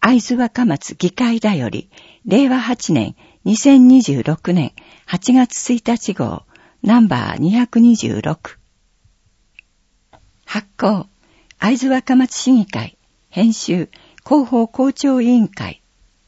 会津若松議会だより、令和8年2026年8月1日号、ナンバー226。発行、会津若松市議会、編集、広報校長委員会。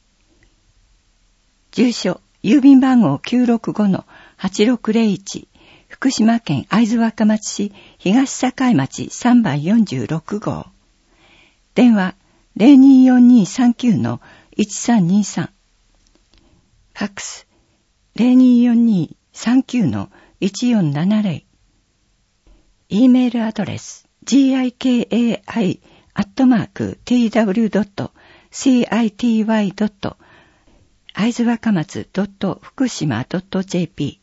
住所、郵便番号 965-8601、福島県会津若松市東境町3番46号。電話、024239-1323。ファックス、024239-1470。E メールアドレス、gikai@tw.city. 会津若松福島 .jp。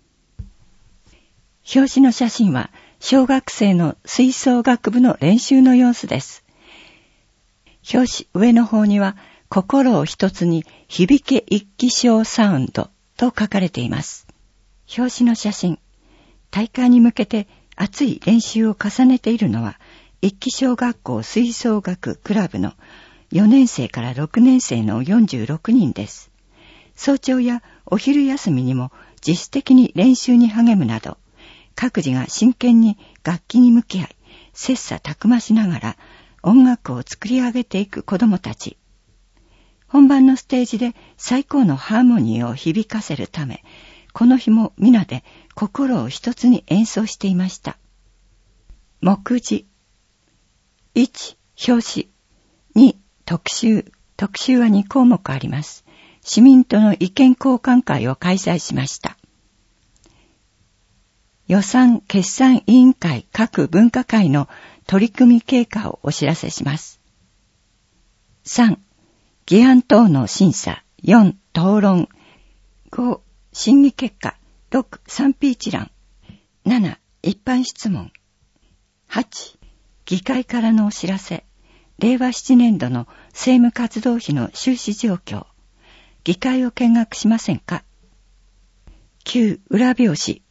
表紙の写真は小学生の吹奏楽部の練習の様子です。表紙上の方には心を一つに響け一気象サウンドと書かれています。表紙の写真、大会に向けて熱い練習を重ねているのは一気小学校吹奏楽クラブの4年生から6年生の46人です。早朝やお昼休みにも自主的に練習に励むなど、各自が真剣に楽器に向き合い、切磋琢磨しながら音楽を作り上げていく子供たち。本番のステージで最高のハーモニーを響かせるため、この日も皆で心を一つに演奏していました。目次。1、表紙。2、特集。特集は2項目あります。市民との意見交換会を開催しました。予算決算委員会各分科会の取り組み経過をお知らせします。3、議案等の審査。4、討論。5、審議結果。6、賛否一覧。7、一般質問。8、議会からのお知らせ。令和7年度の政務活動費の収支状況。議会を見学しませんか。9、裏表紙。